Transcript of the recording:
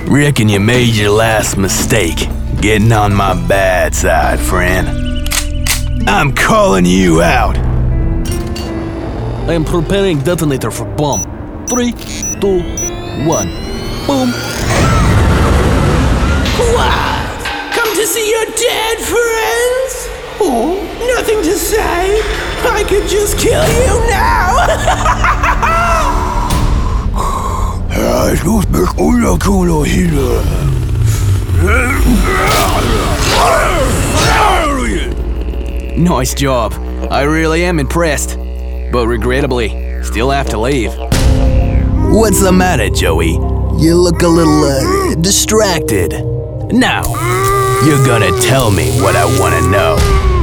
Reckon you made your last mistake, getting on my bad side, friend. I'm calling you out. I am preparing detonator for bomb. 3, 2, 1. Boom. What? Come to see your dead friends? Oh, nothing to say. I could just kill you now. Nice job. I really am impressed. But regrettably, still have to leave. What's the matter, Joey? You look a little, distracted. Now, you're gonna tell me what I wanna know.